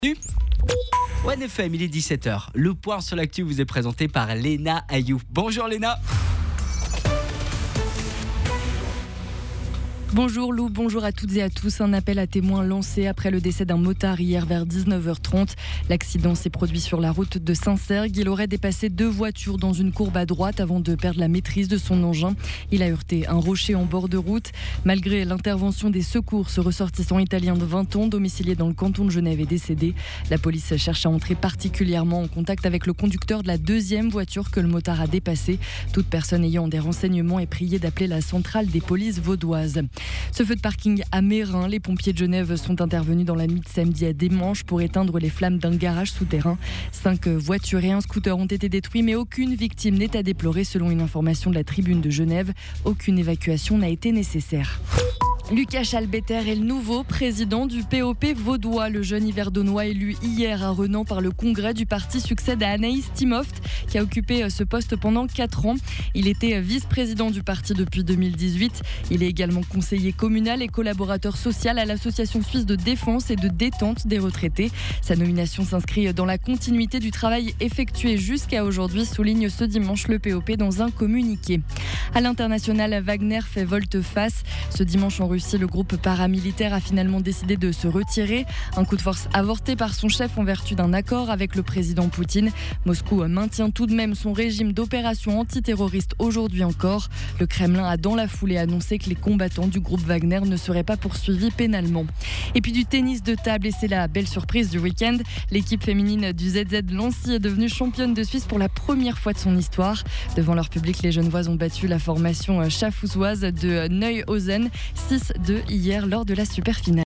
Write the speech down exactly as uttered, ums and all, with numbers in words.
one F M, il est dix-sept heures. Le point sur l'actu vous est présenté par Léna Ayou. Bonjour Léna. Bonjour Lou, bonjour à toutes et à tous. Un appel à témoins lancé après le décès d'un motard hier vers dix-neuf heures trente. L'accident s'est produit sur la route de Saint-Cergue. Il aurait dépassé deux voitures dans une courbe à droite avant de perdre la maîtrise de son engin. Il a heurté un rocher en bord de route. Malgré l'intervention des secours, ce ressortissant italien de vingt ans, domicilié dans le canton de Genève, est décédé. La police cherche à entrer particulièrement en contact avec le conducteur de la deuxième voiture que le motard a dépassée. Toute personne ayant des renseignements est priée d'appeler la centrale des polices vaudoises. Ce feu de parking à Meyrin, les pompiers de Genève sont intervenus dans la nuit de samedi à dimanche pour éteindre les flammes d'un garage souterrain. Cinq voitures et un scooter ont été détruits, mais aucune victime n'est à déplorer selon une information de la Tribune de Genève. Aucune évacuation n'a été nécessaire. Lucas Chalbetter est le nouveau président du P O P vaudois. Le jeune Yverdonnois élu hier à Renan par le congrès du parti succède à Anaïs Timoft qui a occupé ce poste pendant quatre ans. Il était vice-président du parti depuis deux mille dix-huit. Il est également conseiller communal et collaborateur social à l'Association suisse de défense et de détente des retraités. Sa nomination s'inscrit dans la continuité du travail effectué jusqu'à aujourd'hui, souligne ce dimanche le P O P dans un communiqué. À l'international, Wagner fait volte-face. Ce dimanche en Russie, le groupe paramilitaire a finalement décidé de se retirer. Un coup de force avorté par son chef en vertu d'un accord avec le président Poutine. Moscou maintient tout de même son régime d'opération antiterroriste aujourd'hui encore. Le Kremlin a dans la foulée annoncé que les combattants du groupe Wagner ne seraient pas poursuivis pénalement. Et puis du tennis de table, et c'est la belle surprise du week-end. L'équipe féminine du Z Z Lancy est devenue championne de Suisse pour la première fois de son histoire. Devant leur public, les Genevoises ont battu la formation chafouzoise de Neuhausen six deux hier lors de la super finale.